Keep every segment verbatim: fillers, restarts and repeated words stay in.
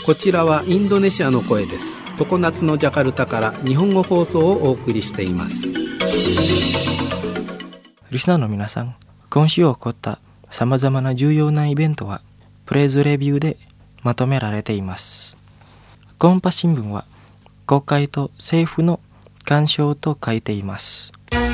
こちらはインドネシアの声です。常夏のジャカルタから日本語放送をお送りしています。 リスナーの皆さん、今週起こったさまざまな重要なイベントはプレイズレビューでまとめられています。コンパ新聞は国会と政府の干渉と書いています。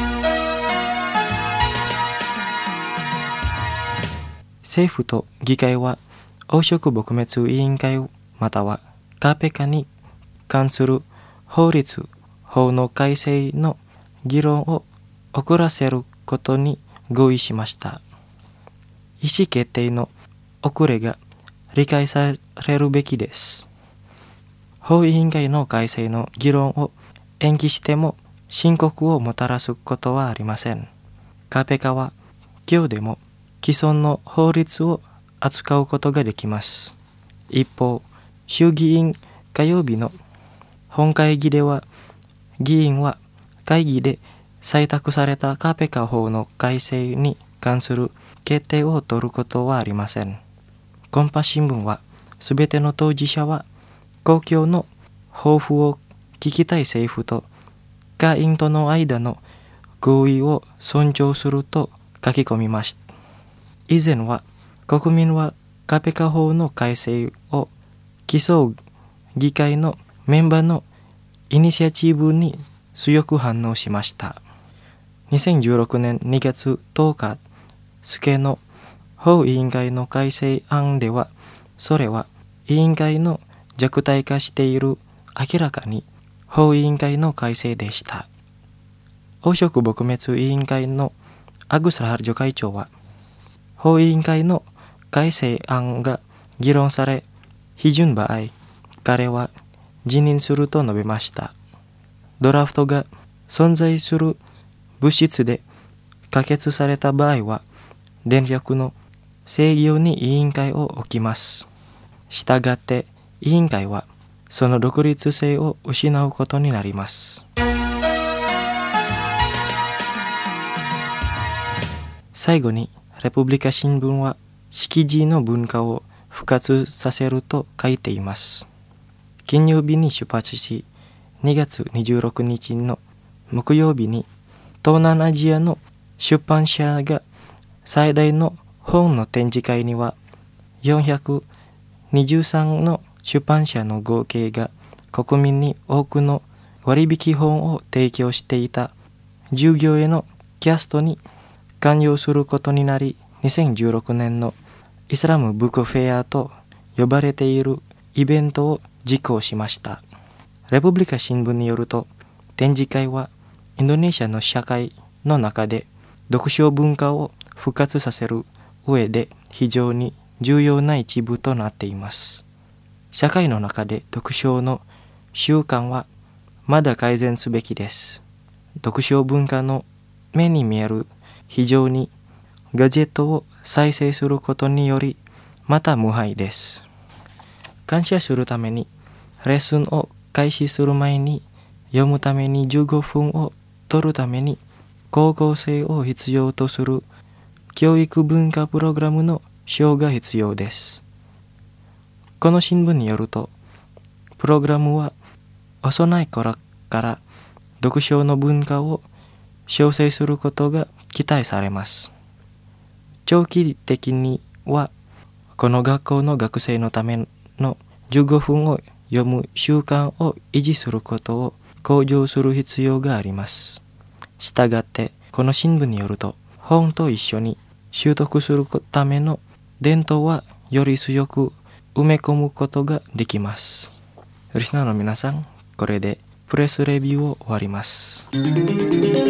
政府と議会は黄色撲滅委員会またはカーペカに関する法律法の改正の議論を遅らせることに合意しました。意思決定の遅れが理解されるべきです。法委員会の改正の議論を延期しても申告をもたらすことはありません。カーペカは今日でも既存の法律を扱うことができます。一方、衆議院火曜日の本会議では議員は会議で採択されたカーペカ法の改正に関する決定を取ることはありません。コンパ新聞はすべての当事者は公共の抱負を聞きたい政府と下院との間の合意を尊重すると書き込みました。以前は国民はカーペカ法の改正を競う議会のメンバーのイニシアチブに強く反応しました。にせんじゅうろくねんにがつとおか付の法委員会の改正案では、それは委員会の弱体化している明らかに法委員会の改正でした。黄色撲滅委員会のアグスラハル助会長は、法委員会の改正案が議論され、批准場合、彼は辞任すると述べました。ドラフトが存在する物質で可決された場合は、電力の制御に委員会を置きます。したがって委員会はその独立性を失うことになります。最後にレプブリカ新聞は識字の文化を復活させると書いています。金曜日に出発し、にがつにじゅうろくにちの木曜日に東南アジアの出版社が最大の本の展示会にはよんひゃくにじゅうさんの出版社の合計が国民に多くの割引本を提供していた従業へのキャストに関与することになり、にせんじゅうろくねんのイスラムブックフェアと呼ばれているイベントを実行しました。レプブリカ新聞によると、展示会はインドネシアの社会の中で読書文化を復活させる上で非常に重要な一部となっています。社会の中で読書の習慣はまだ改善すべきです。読書文化の目に見える非常にガジェットを再生することによりまた無害です。感謝するためにレッスンを開始する前に読むためにじゅうごふんを取るために高校生を必要とする教育文化プログラムの賞が必要です。この新聞によると、プログラムは幼い頃から読書の文化を醸成することが期待されます。長期的にはこの学校の学生のためのじゅうごふんを読む習慣を維持することを向上する必要があります。したがってこの新聞によると、本と一緒に習得するための伝統はより強く埋め込むことができます。リスナーの皆さん、これでプレスレビューを終わります。